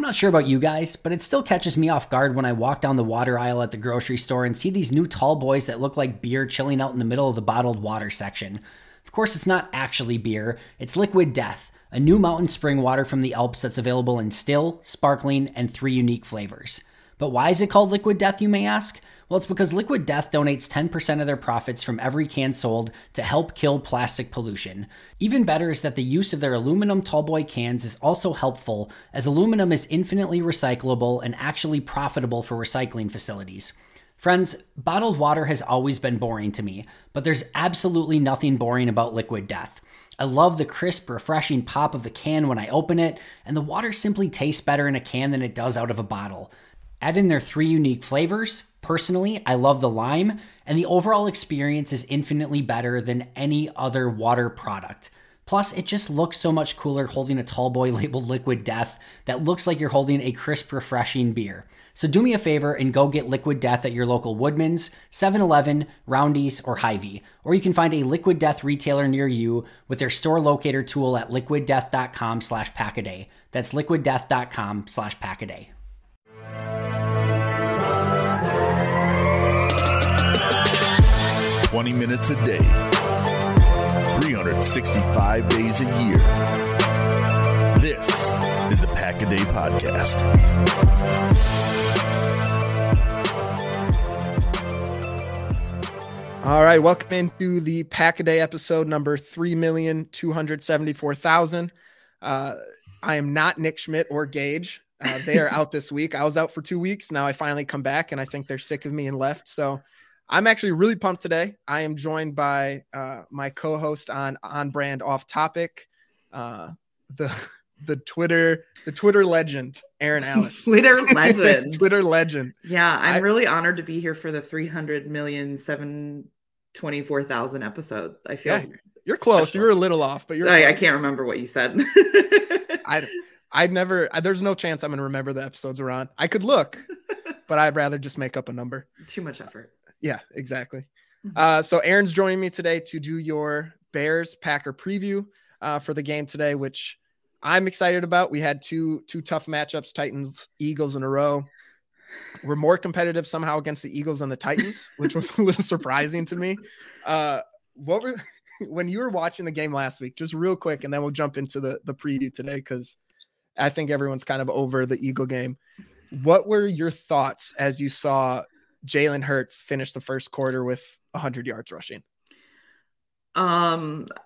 not sure about you guys, but it still catches me off guard when I walk down the water aisle at the grocery store and see these new tall boys that look like beer chilling out in the middle of the bottled water section. Of course, it's not actually beer, it's Liquid Death, a new mountain spring water from the Alps that's available in still, sparkling, and 3 unique flavors. But why is it called Liquid Death, you may ask? Well, it's because Liquid Death donates 10% of their profits from every can sold to help kill plastic pollution. Even better is that the use of their aluminum tallboy cans is also helpful, as aluminum is infinitely recyclable and actually profitable for recycling facilities. Friends, bottled water has always been boring to me, but there's absolutely nothing boring about Liquid Death. I love the crisp, refreshing pop of the can when I open it, and the water simply tastes better in a can than it does out of a bottle. Add in their 3 unique flavors. Personally, I love the lime, and the overall experience is infinitely better than any other water product. Plus, it just looks so much cooler holding a tallboy labeled Liquid Death that looks like you're holding a crisp, refreshing beer. So do me a favor and go get Liquid Death at your local Woodman's, 7-Eleven, Roundy's, or Hy-Vee. Or you can find a Liquid Death retailer near you with their store locator tool at liquiddeath.com/packaday. That's liquiddeath.com/packaday. 20 minutes a day, 365 days a year. This is the Pack-A-Day Podcast. All right, welcome into the Pack-A-Day episode number 3,274,000. I am not Nick Schmidt or Gage. They are out this week. I was out for 2 weeks. Now I finally come back, and I think they're sick of me and left. So I'm actually really pumped today. I am joined by my co-host on Brand Off Topic, the Twitter legend, Aaron Alice. Twitter legend. Twitter legend. Yeah, I'm really honored to be here for the 300,724,000 episode. I feel you're close. You were a little off, but I can't remember what you said. I'd never. There's no chance I'm going to remember the episodes we're on. I could look, but I'd rather just make up a number. Too much effort. Yeah, exactly. So Aaron's joining me today to do your Bears Packer preview for the game today, which I'm excited about. We had two tough matchups, Titans, Eagles in a row. We're more competitive somehow against the Eagles than the Titans, which was a little surprising to me. When you were watching the game last week, just real quick, and then we'll jump into the preview today, because I think everyone's kind of over the Eagle game. What were your thoughts as you saw Jalen Hurts finish the first quarter with 100 yards rushing? I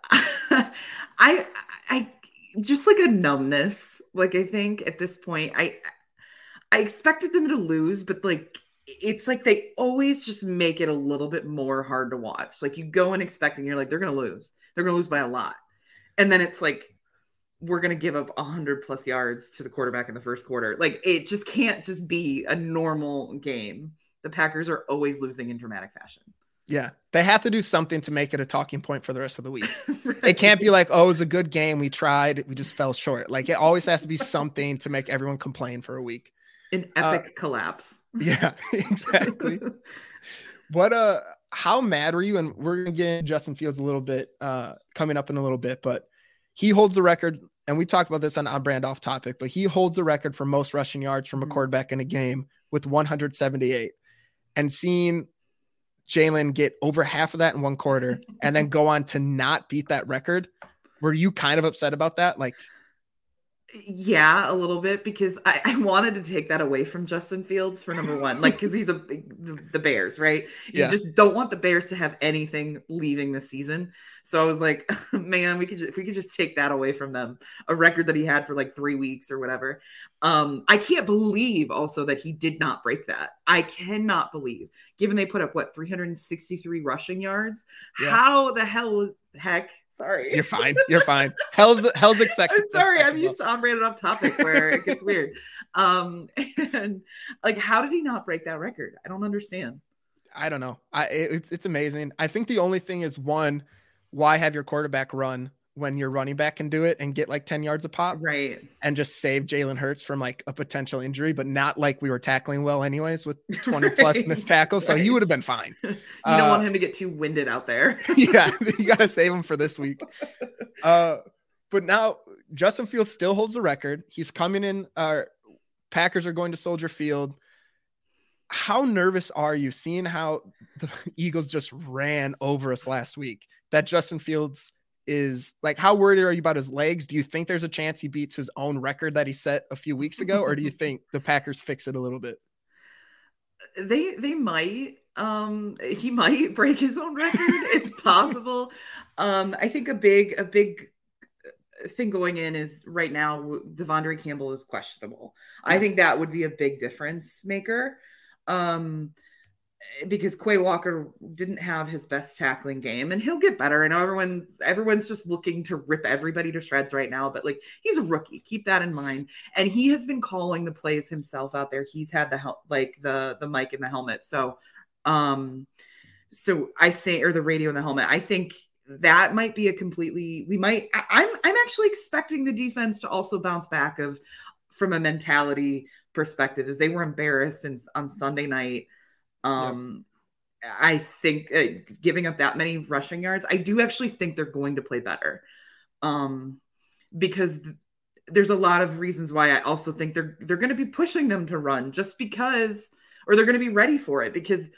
just like a numbness. Like, I think at this point, I expected them to lose, but like, it's like they always just make it a little bit more hard to watch. Like, you go in expecting, you're like, they're going to lose. They're going to lose by a lot. And then it's like, we're going to give up 100+ yards to the quarterback in the first quarter. Like, it just can't just be a normal game. The Packers are always losing in dramatic fashion. Yeah. They have to do something to make it a talking point for the rest of the week. Right. It can't be like, oh, it was a good game. We tried. We just fell short. Like, it always has to be something to make everyone complain for a week. An epic collapse. Yeah, exactly. How mad were you? And we're going to get into Justin Fields a little bit coming up in a little bit, but he holds the record. And we talked about this on Brand Off Topic, but he holds the record for most rushing yards from a quarterback in a game with 178. And seeing Jalen get over half of that in one quarter and then go on to not beat that record, were you kind of upset about that? Like, yeah, a little bit, because I wanted to take that away from Justin Fields for number one, like, because he's the Bears, right? You just don't want the Bears to have anything leaving the season. So I was like, man, if we could just take that away from them, a record that he had for like 3 weeks or whatever. I can't believe also that he did not break that. I cannot believe, given they put up 363 rushing yards. Yeah. How the hell sorry. You're fine. Hell's accepted. I'm sorry. I'm used to on Brand Off Topic where it gets weird. And like, how did he not break that record? I don't understand. I don't know. It's amazing. I think the only thing is, one, why have your quarterback run when your running back can do it and get like 10 yards a pop, right? And just save Jalen Hurts from like a potential injury, but not like we were tackling well anyways with 20 plus missed tackles. So he would have been fine. You don't want him to get too winded out there. Yeah. You got to save him for this week. But now Justin Fields still holds the record. He's coming in Packers are going to Soldier Field. How nervous are you seeing how the Eagles just ran over us last week? That Justin Fields is like, how worried are you about his legs? Do you think there's a chance he beats his own record that he set a few weeks ago? Or do you think the Packers fix it a little bit? They might. He might break his own record. It's possible. I think a big thing going in is right now Devondre Campbell is questionable. I think that would be a big difference maker. Because Quay Walker didn't have his best tackling game, and he'll get better. I know everyone's just looking to rip everybody to shreds right now, but like, he's a rookie. Keep that in mind. And he has been calling the plays himself out there. He's had the mic in the helmet. So I think, or the radio in the helmet, I think that might be I'm actually expecting the defense to also bounce back from a mentality perspective, as they were embarrassed on Sunday night. I think giving up that many rushing yards, I do actually think they're going to play better. Because there's a lot of reasons why I also think they're going to be pushing them to run, just because, or they're going to be ready for it, because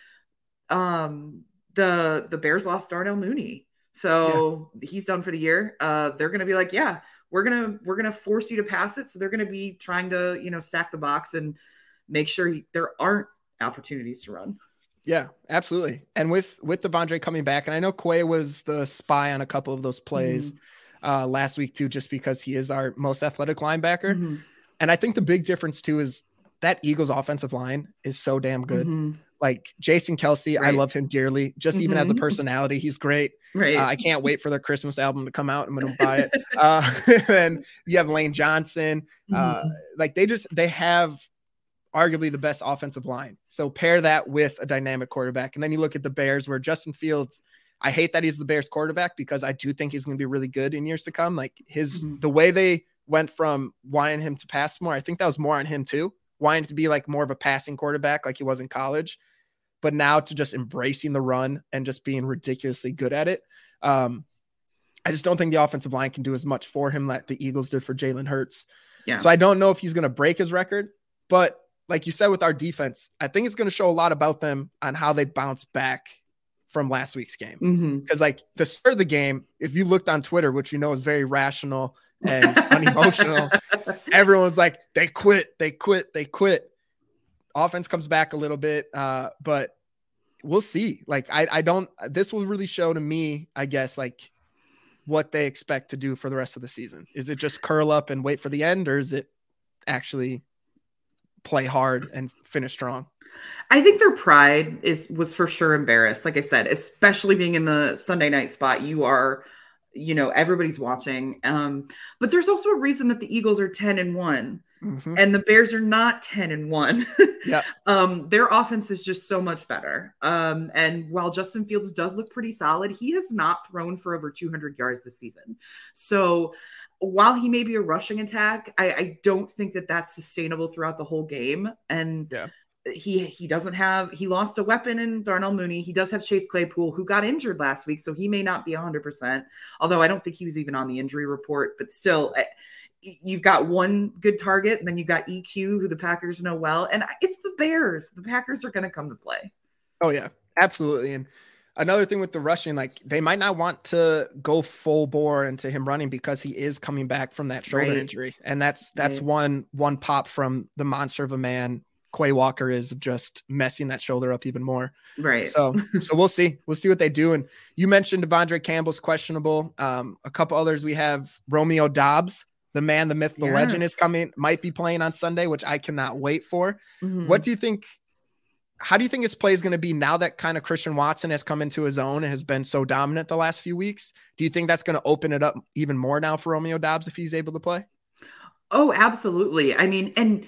the Bears lost Darnell Mooney. So he's done for the year. They're going to be like, yeah, we're going to force you to pass it. So they're going to be trying to, stack the box and make sure there aren't opportunities to run. Yeah, absolutely. And with Devondre coming back, and I know Quay was the spy on a couple of those plays last week too, just because he is our most athletic linebacker. Mm-hmm. And I think the big difference too is that Eagles offensive line is so damn good. Mm-hmm. Like Jason Kelce, right. I love him dearly, just even as a personality. He's great. Right. I can't wait for their Christmas album to come out. I'm going to buy it. And you have Lane Johnson. Like they have arguably the best offensive line. So pair that with a dynamic quarterback. And then you look at the Bears, where Justin Fields, I hate that he's the Bears quarterback, because I do think he's going to be really good in years to come. Like the way they went from wanting him to pass more, I think that was more on him too, wanting to be like more of a passing quarterback like he was in college, but now to just embracing the run and just being ridiculously good at it. I just don't think the offensive line can do as much for him that the Eagles did for Jalen Hurts. Yeah. So I don't know if he's going to break his record, but like you said, with our defense, I think it's going to show a lot about them on how they bounce back from last week's game. Because like the start of the game, if you looked on Twitter, which is very rational and unemotional, everyone's like, they quit. Offense comes back a little bit, but we'll see. Like this will really show to me, I guess, like what they expect to do for the rest of the season. Is it just curl up and wait for the end, or is it actually play hard and finish strong? I think their pride was for sure embarrassed. Like I said, especially being in the Sunday night spot, you are, everybody's watching. But there's also a reason that the Eagles are 10-1 and the Bears are not 10-1. Yeah. Their offense is just so much better. And while Justin Fields does look pretty solid, he has not thrown for over 200 yards this season. So while he may be a rushing attack, I don't think that that's sustainable throughout the whole game. And he lost a weapon in Darnell Mooney. He does have Chase Claypool, who got injured last week, so he may not be 100%, although I don't think he was even on the injury report. But still, you've got one good target, and then you've got EQ, who the Packers know well. And it's the Bears. The Packers are going to come to play. Oh, yeah, absolutely. And another thing with the rushing, like they might not want to go full bore into him running, because he is coming back from that shoulder injury. And that's one pop from the monster of a man Quay Walker is, of just messing that shoulder up even more. Right. So we'll see. We'll see what they do. And you mentioned Devondre Campbell's questionable. A couple others. We have Romeo Doubs, the man, the myth, the legend, is coming, might be playing on Sunday, which I cannot wait for. What do you think? How do you think his play is going to be now that kind of Christian Watson has come into his own and has been so dominant the last few weeks? Do you think that's going to open it up even more now for Romeo Doubs if he's able to play? Oh, absolutely. I mean, and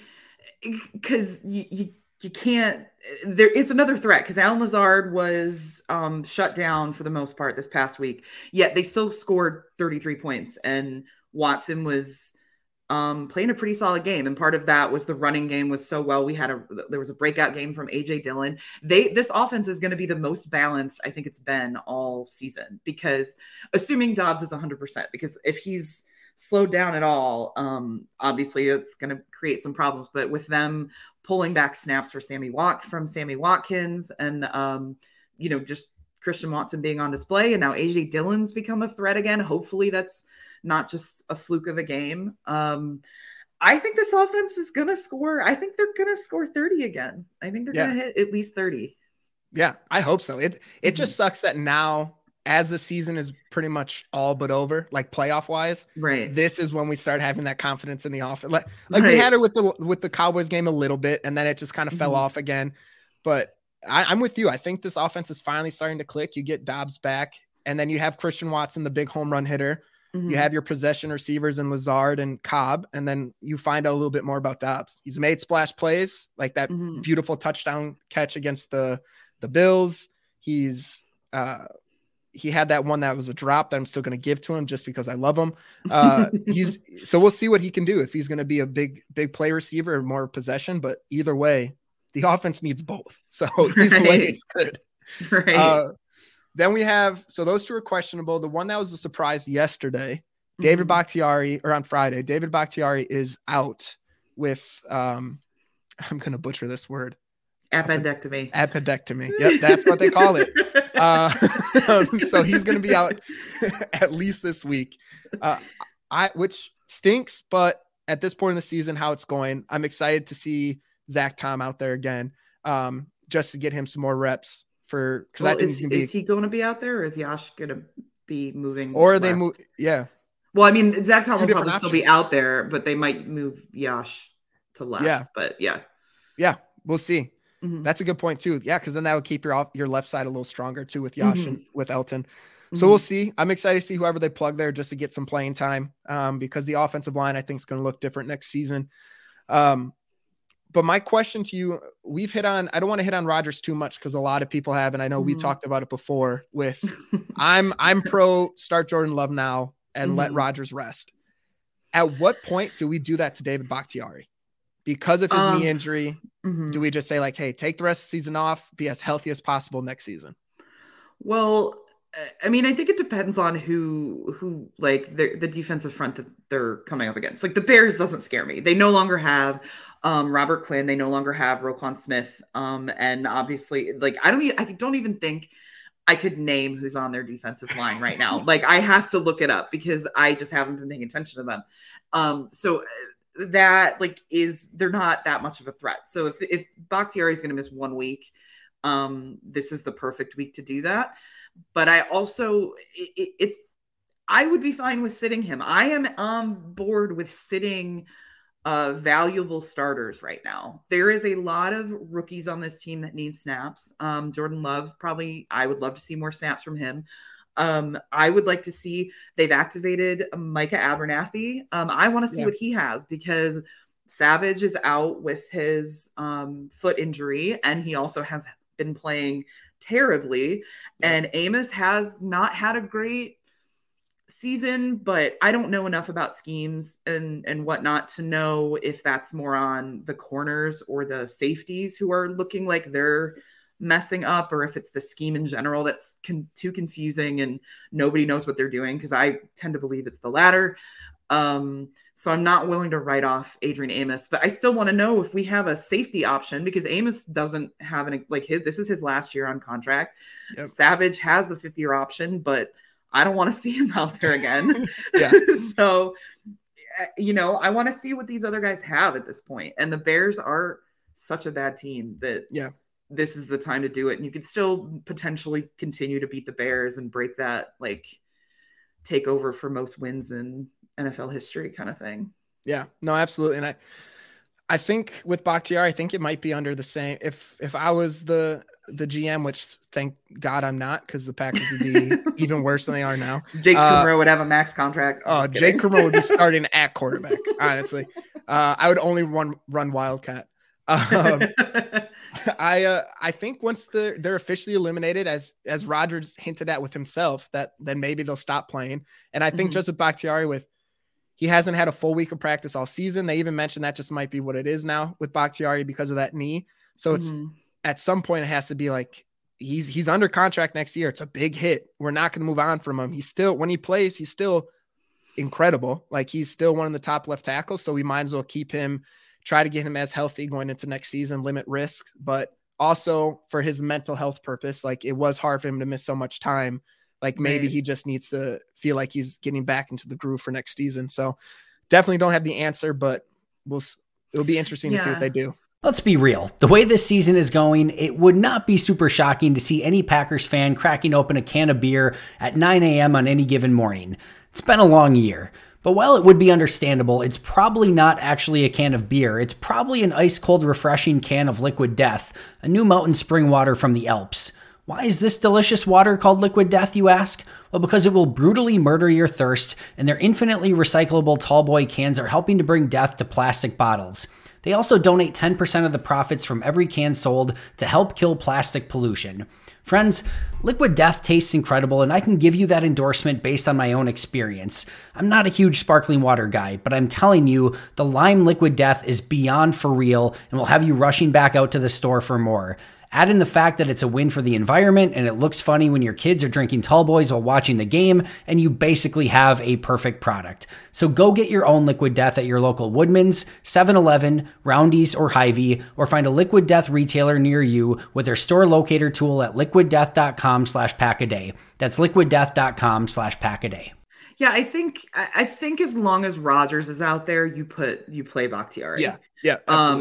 because you can't, there is another threat, because Allen Lazard was shut down for the most part this past week, yet they still scored 33 points, and Watson was playing a pretty solid game. And part of that was the running game was so well. There was a breakout game from AJ Dillon. This offense is going to be the most balanced I think it's been all season, because assuming Doubs is 100%, because if he's slowed down at all, obviously it's going to create some problems. But with them pulling back snaps for Sammy Watkins, and just Christian Watson being on display, and now AJ Dillon's become a threat again. Hopefully that's not just a fluke of a game. I think this offense is going to score. I think they're going to score 30 again. I think they're going to hit at least 30. Yeah, I hope so. It just sucks that now, as the season is pretty much all but over, like playoff wise, right? This is when we start having that confidence in the offense. Like we had it with the Cowboys game a little bit, and then it just kind of fell off again. But I'm with you. I think this offense is finally starting to click. You get Dobbs back, and then you have Christian Watson, the big home run hitter. You have your possession receivers in Lazard and Cobb, and then you find out a little bit more about Dobbs. He's made splash plays, like that beautiful touchdown catch against the Bills. He had that one that was a drop that I'm still going to give to him just because I love him. So we'll see what he can do, if he's going to be a big play receiver or more possession, but either way, the offense needs both. So either way, it's good. Right. Then we have, so those two are questionable. The one that was a surprise yesterday, David Bakhtiari, or on Friday, David Bakhtiari is out with, I'm going to butcher this word. Appendectomy. Yep, that's what they call it. So he's going to be out at least this week, which stinks. But at this point in the season, how it's going, I'm excited to see Zach Tom out there again, just to get him some more reps. Because I think is he going to be out there, or is Yash going to be moving? Or they move? Yeah. Well, I mean, Zach Tom will probably still be out there, but they might move Yash to left. Yeah. But yeah, we'll see. That's a good point too. Yeah, because then that would keep your left side a little stronger too with Yash and with Elton. So we'll see. I'm excited to see whoever they plug there just to get some playing time, because the offensive line I think is going to look different next season. But my question to you, I don't want to hit on Rodgers too much because a lot of people have, and I know we talked about it before with, I'm pro start Jordan Love now and let Rodgers rest. At what point do we do that to David Bakhtiari? Because of his knee injury, do we just say like, hey, take the rest of the season off, be as healthy as possible next season? Well, I mean, I think it depends on who like the defensive front that they're coming up against. Like the Bears doesn't scare me. They no longer have Robert Quinn. They no longer have Roquan Smith. And obviously, like I don't even think I could name who's on their defensive line right now. Like I have to look it up because I just haven't been paying attention to them. So that they're not that much of a threat. So if Bakhtiari is going to miss 1 week, this is the perfect week to do that. But I also, I would be fine with sitting him. I am on board with sitting valuable starters right now. There is a lot of rookies on this team that need snaps. Jordan Love, probably, I would love to see more snaps from him. I would like to see, they've activated Micah Abernathy. I want to see what he has, because Savage is out with his foot injury, and he also has been playing terribly, and Amos has not had a great season, but I don't know enough about schemes and whatnot to know if that's more on the corners or the safeties who are looking like they're messing up, or if it's the scheme in general that's too confusing and nobody knows what they're doing, because I tend to believe it's the latter. So I'm not willing to write off Adrian Amos, but I still want to know if we have a safety option, because Amos doesn't have this is his last year on contract. Yep. Savage has the 5th year option, but I don't want to see him out there again. So, I want to see what these other guys have at this point. And the Bears are such a bad team that this is the time to do it. And you could still potentially continue to beat the Bears and break that take over for most wins in NFL history kind of thing. Yeah, no, absolutely. And I think with Bakhtiari, I think it might be under the same, if I was the GM, which thank God I'm not, because the Packers would be even worse than they are now. Jake Kumerow would have a max contract. Jake Kumerow would be starting at quarterback. Honestly, I would only run Wildcat. I think once they're officially eliminated, as Rodgers hinted at with himself, that then maybe they'll stop playing. And I think just with Bakhtiari, he hasn't had a full week of practice all season. They even mentioned that just might be what it is now with Bakhtiari because of that knee. So it's at some point it has to be like, he's under contract next year. It's a big hit. We're not going to move on from him. He's still, when he plays, he's still incredible. Like, he's still one of the top left tackles, so we might as well keep him, try to get him as healthy going into next season, limit risk, but also for his mental health purpose. Like, it was hard for him to miss so much time. Like, maybe he just needs to feel like he's getting back into the groove for next season. So definitely don't have the answer, but it'll be interesting to see what they do. Let's be real. The way this season is going, it would not be super shocking to see any Packers fan cracking open a can of beer at 9 a.m. on any given morning. It's been a long year. But while it would be understandable, it's probably not actually a can of beer. It's probably an ice-cold, refreshing can of Liquid Death, a new mountain spring water from the Alps. Why is this delicious water called Liquid Death, you ask? Well, because it will brutally murder your thirst, and their infinitely recyclable tallboy cans are helping to bring death to plastic bottles. They also donate 10% of the profits from every can sold to help kill plastic pollution. Friends, Liquid Death tastes incredible, and I can give you that endorsement based on my own experience. I'm not a huge sparkling water guy, but I'm telling you, the lime Liquid Death is beyond for real and will have you rushing back out to the store for more. Add in the fact that it's a win for the environment and it looks funny when your kids are drinking tall boys while watching the game, and you basically have a perfect product. So go get your own Liquid Death at your local Woodman's, 7-Eleven, Roundy's, or Hy-Vee, or find a Liquid Death retailer near you with their store locator tool at liquiddeath.com/packaday. That's liquiddeath.com/packaday. Yeah, I think as long as Rodgers is out there, you play Bakhtiari. Yeah.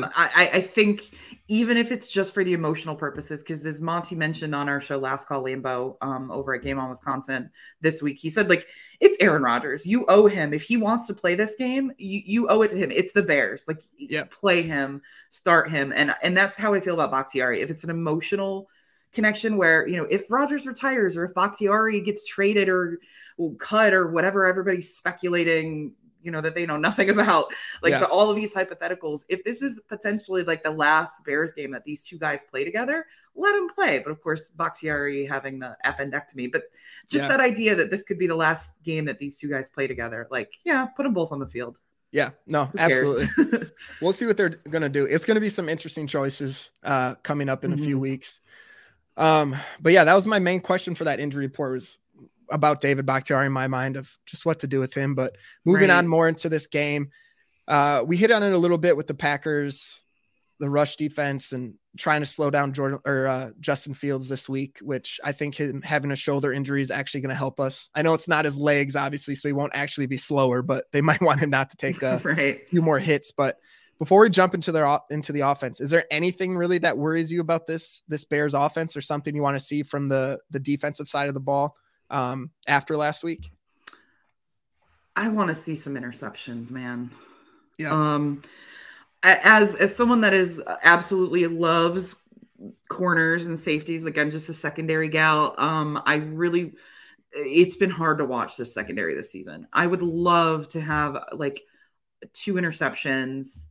I think even if it's just for the emotional purposes, because as Monty mentioned on our show Last Call Lambeau over at Game On Wisconsin this week, he said, like, it's Aaron Rodgers. You owe him. If he wants to play this game, you owe it to him. It's the Bears. Like, play him, start him, and that's how I feel about Bakhtiari. If it's an emotional connection where, if Rodgers retires or if Bakhtiari gets traded or cut or whatever everybody's speculating, that they know nothing about, but all of these hypotheticals, if this is potentially like the last Bears game that these two guys play together, let them play. But of course, Bakhtiari having the appendectomy, but just that idea that this could be the last game that these two guys play together, put them both on the field. Yeah, no, absolutely. We'll see what they're going to do. It's going to be some interesting choices coming up in a few weeks. But yeah, that was my main question for that injury report, was about David Bakhtiari in my mind, of just what to do with him. But moving on more into this game, we hit on it a little bit with the Packers, the rush defense, and trying to slow down Justin Fields this week, which I think him having a shoulder injury is actually going to help us. I know it's not his legs, obviously, so he won't actually be slower, but they might want him not to take a few more hits. But before we jump into the offense, is there anything really that worries you about this Bears offense, or something you want to see from the defensive side of the ball after last week? I want to see some interceptions, man. Yeah. As someone that is absolutely loves corners and safeties, like, I'm just a secondary gal. It's been hard to watch this secondary this season. I would love to have 2 interceptions,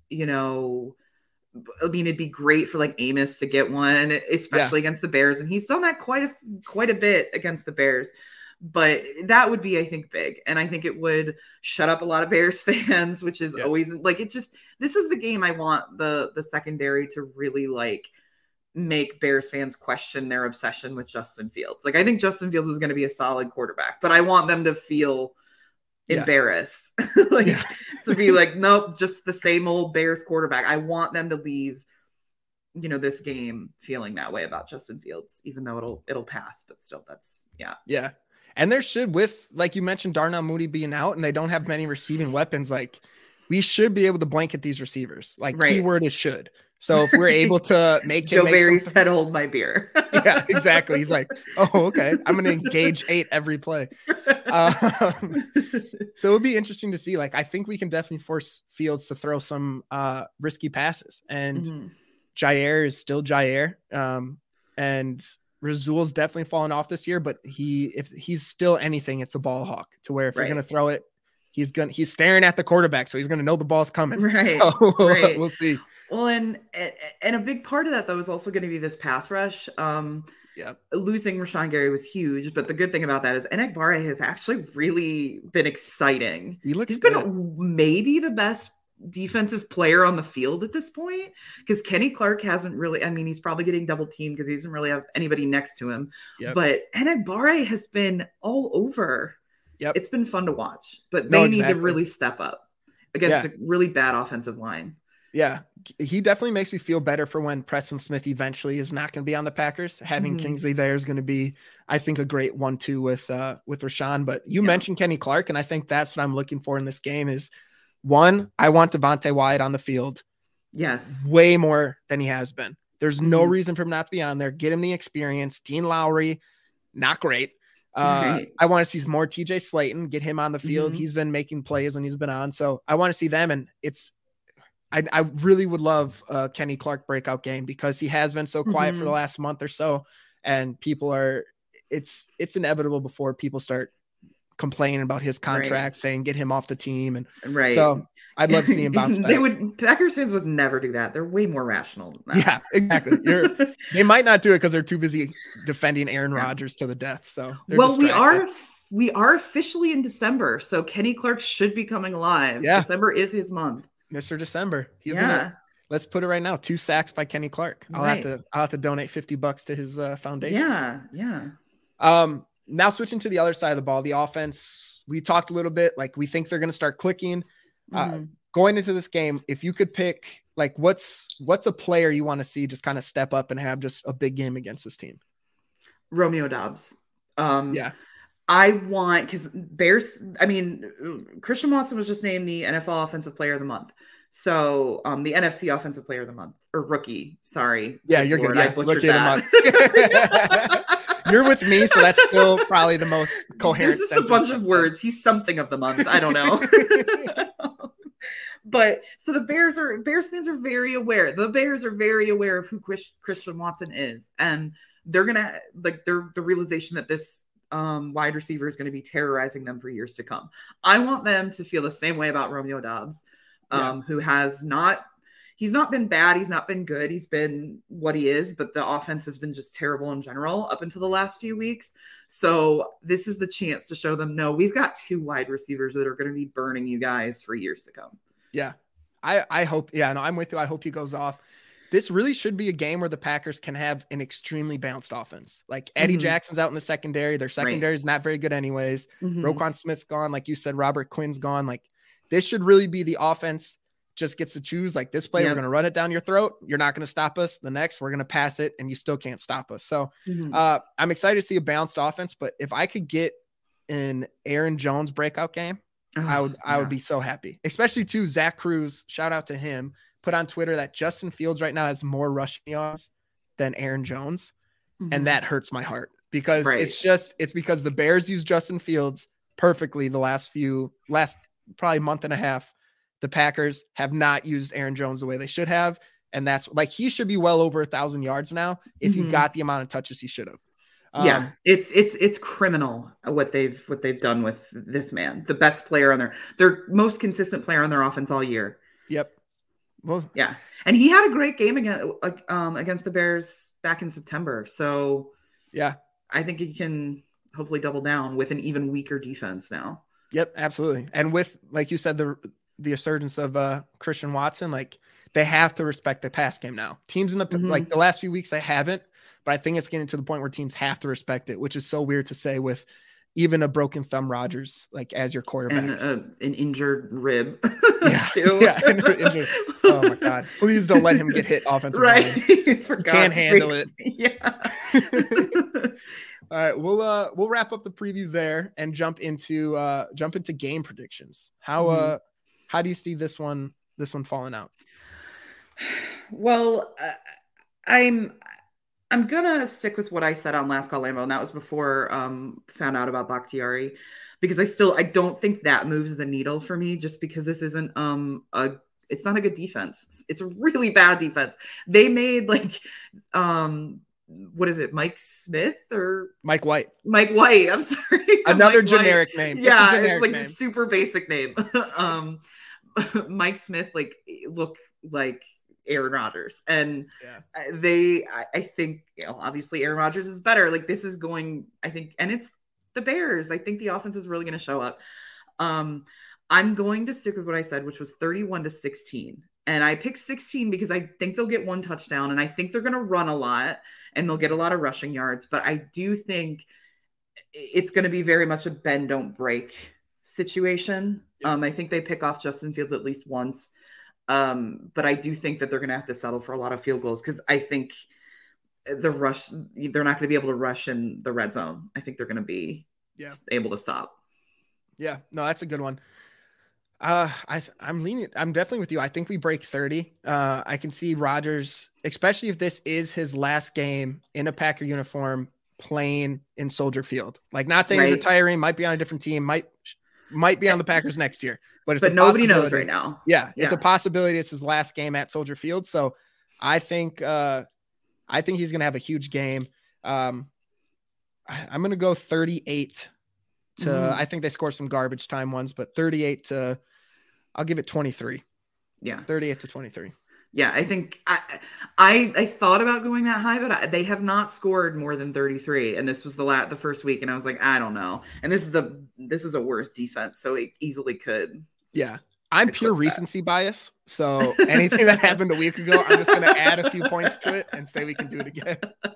I mean, it'd be great for Amos to get one, especially against the Bears. And he's done that quite a bit against the Bears, but that would be, I think, big. And I think it would shut up a lot of Bears fans, which is always this is the game I want the secondary to really make Bears fans question their obsession with Justin Fields. I think Justin Fields is going to be a solid quarterback, but I want them to feel embarrassed to be nope, just the same old Bears quarterback. I want them to leave this game feeling that way about Justin Fields, even though it'll pass, but still, that's and there should, with like you mentioned, Darnell Mooney being out and they don't have many receiving weapons, we should be able to blanket these receivers. Keyword is should. So if we're able to make Joe Barry said, hold my beer. Yeah, exactly. He's like, oh, okay, I'm going to engage 8 every play. So it'll be interesting to see. I think we can definitely force Fields to throw some risky passes. And Jair is still Jair. And Rasul's definitely fallen off this year, but if he's still anything, it's a ball hawk, to where if you're going to throw it, he's staring at the quarterback, so he's going to know the ball's coming. Right. So, we'll see. Well, and a big part of that, though, is also going to be this pass rush. Losing Rashawn Gary was huge, but the good thing about that is Enagbare has actually really been exciting. He's been maybe the best defensive player on the field at this point, because Kenny Clark hasn't really, he's probably getting double teamed because he doesn't really have anybody next to him. But Enagbare has been all over Yep. It's been fun to watch, but they need to really step up against a really bad offensive line. Yeah, he definitely makes me feel better for when Preston Smith eventually is not going to be on the Packers. Having Kingsley there is going to be, I think, a great 1-2 with Rashawn. But you mentioned Kenny Clark, and I think that's what I'm looking for in this game is, one, I want Devonte Wyatt on the field. Yes. Way more than he has been. There's no reason for him not to be on there. Get him the experience. Dean Lowry, not great. I want to see more TJ Slayton, get him on the field. He's been making plays when he's been on. So I want to see them. And I really would love a Kenny Clark breakout game because he has been so quiet for the last month or so. And it's inevitable before people start complaining about his contract, saying get him off the team. And so I'd love to see him bounce back. Packers fans would never do that. They're way more rational than that. Yeah, exactly. They might not do it because they're too busy defending Aaron Rodgers to the death. So we are officially in December. So Kenny Clark should be coming alive. Yeah. December is his month. Mr. December. Let's put it right now. 2 sacks by Kenny Clark. I'll have to donate $50 to his foundation. Yeah. Now switching to the other side of the ball, the offense, we talked a little bit, like we think they're going to start clicking. Going into this game, if you could pick, like what's a player you want to see just kind of step up and have just a big game against this team? Romeo Doubs. I want, because Christian Watson was just named the NFL Offensive Player of the Month. So the NFC Offensive Player of the Month, or rookie. Sorry. Yeah, you're good. Yeah, I butchered that. You're with me, so that's still probably the most coherent. There's just a bunch of words. He's something of the month. I don't know. But so the Bears fans are very aware. The Bears are very aware of who Christian Watson is, and they're gonna the realization that this wide receiver is going to be terrorizing them for years to come. I want them to feel the same way about Romeo Doubs, who he's not been bad. He's not been good. He's been what he is, but the offense has been just terrible in general up until the last few weeks. So this is the chance to show them, no, we've got 2 wide receivers that are going to be burning you guys for years to come. Yeah. I hope, I'm with you. I hope he goes off. This really should be a game where the Packers can have an extremely balanced offense. Like Eddie Jackson's out in the secondary. Their secondary is not very good anyways. Roquan Smith's gone. Like you said, Robert Quinn's gone. Like this should really be the offense just gets to choose, like this play, we're going to run it down your throat. You're not going to stop us. The next, we're going to pass it and you still can't stop us. So I'm excited to see a balanced offense, but if I could get an Aaron Jones breakout game, I would be so happy, especially to Zach Cruz. Shout out to him. Put on Twitter that Justin Fields right now has more rushing yards than Aaron Jones. And that hurts my heart because it's because the Bears use Justin Fields perfectly the last probably month and a half. The Packers have not used Aaron Jones the way they should have. And that's like, he should be well over 1,000 yards now if he got the amount of touches he should have. It's criminal what they've done with this man, the best player on their most consistent player on their offense all year. Yep. Well, yeah. And he had a great game against the Bears back in September. So yeah, I think he can hopefully double down with an even weaker defense now. Yep, absolutely. And with, like you said, the resurgence of Christian Watson, like they have to respect the pass game now. Teams in the like the last few weeks they haven't, but I think it's getting to the point where teams have to respect it, which is so weird to say with even a broken thumb Rodgers like as your quarterback and an injured rib. Injured. Oh my God! Please don't let him get hit offensively. Right, can't handle it. Yeah. All right, we'll wrap up the preview there and jump into game predictions. How do you see this one falling out? Well, I'm gonna stick with what I said on Last Call Lambeau, and that was before found out about Bakhtiari, because I don't think that moves the needle for me, just because this isn't it's not a good defense. It's a really bad defense. They made what is it, Mike Smith or Mike White? Mike White. I'm sorry. Another Mike generic White. name. Yeah, it's like a super basic name. Mike Smith look like Aaron Rodgers, and I think obviously Aaron Rodgers is better. Like this is going, I think, and it's the Bears. I think the offense is really going to show up. I'm going to stick with what I said, which was 31-16. And I picked 16 because I think they'll get 1 touchdown, and I think they're going to run a lot and they'll get a lot of rushing yards. But I do think it's going to be very much a bend, don't break situation. I think they pick off Justin Fields at least once. But I do think that they're going to have to settle for a lot of field goals because I think they're not going to be able to rush in the red zone. I think they're going to be able to stop. Yeah, no, that's a good one. I'm definitely with you. I think we break 30. I can see Rodgers, especially if this is his last game in a Packer uniform playing in Soldier Field. Like, not saying he's retiring, might be on a different team, might be on the Packers next year, but nobody knows right now. Yeah, it's a possibility. It's his last game at Soldier Field. So I think he's going to have a huge game. I'm going to go 38 to, I think they score some garbage time ones, but 38 to, I'll give it 23. Yeah. 38 to 23. Yeah. I think I thought about going that high, but they have not scored more than 33. And this was the first week. And I was like, I don't know. And this is a worse defense. So it easily could. Yeah. I'm pure recency bias. So anything that happened a week ago, I'm just going to add a few points to it and say we can do it again.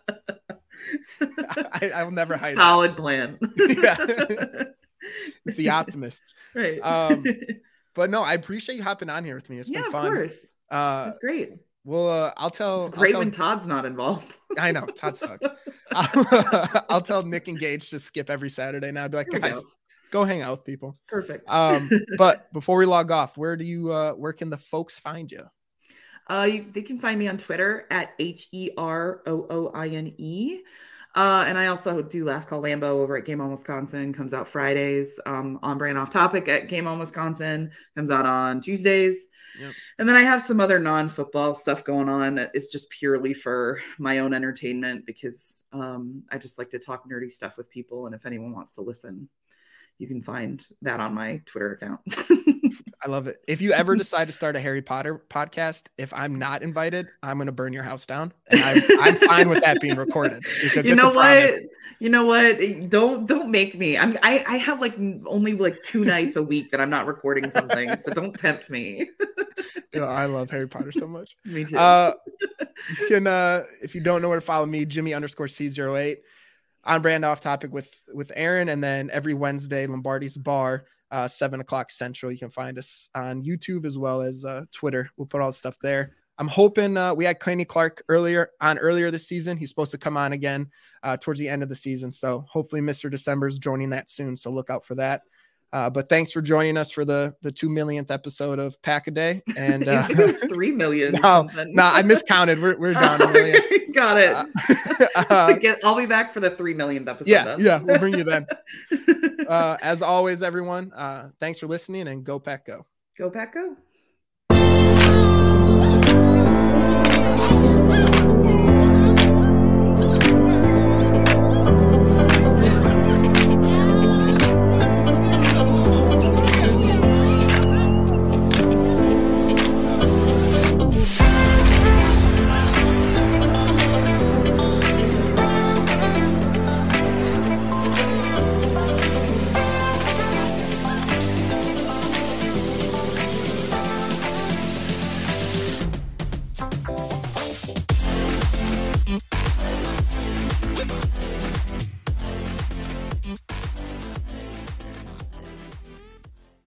I will never hide. Solid plan. Yeah. It's the optimist. Right. But no, I appreciate you hopping on here with me. It's been fun. Of course. It's great. Well, I'll tell. It's great when Todd's not involved. I know Todd sucks. I'll tell Nick and Gage to skip every Saturday now. I'd be like, guys, go hang out with people. Perfect. But before we log off, where can the folks find you? They can find me on Twitter at HEROOINE. And I also do Last Call Lambo over at Game On Wisconsin. Comes out Fridays. On Brand Off Topic at Game On Wisconsin. Comes out on Tuesdays. Yep. And then I have some other non-football stuff going on that is just purely for my own entertainment because I just like to talk nerdy stuff with people. And if anyone wants to listen, you can find that on my Twitter account. I love it. If you ever decide to start a Harry Potter podcast, if I'm not invited, I'm going to burn your house down. And I'm fine with that being recorded. Because you know what? Don't make me. I have only 2 nights a week that I'm not recording something. So don't tempt me. I love Harry Potter so much. Me too. You can, if you don't know where to follow me, Jimmy_C08 on Brand Off Topic with Aaron. And then every Wednesday, Lombardi's Bar. 7:00 Central. You can find us on YouTube as well as Twitter. We'll put all the stuff there. I'm hoping we had Claney Clark earlier this season. He's supposed to come on again towards the end of the season. So hopefully Mr. December is joining that soon. So look out for that. But thanks for joining us for the 2 millionth episode of Pack a Day. And it was 3 million. No, I miscounted. We're down a million. Got it. I'll be back for the 3 millionth episode. Yeah, we'll bring you then. As always, everyone, thanks for listening and go Pack Go. Go Pack Go.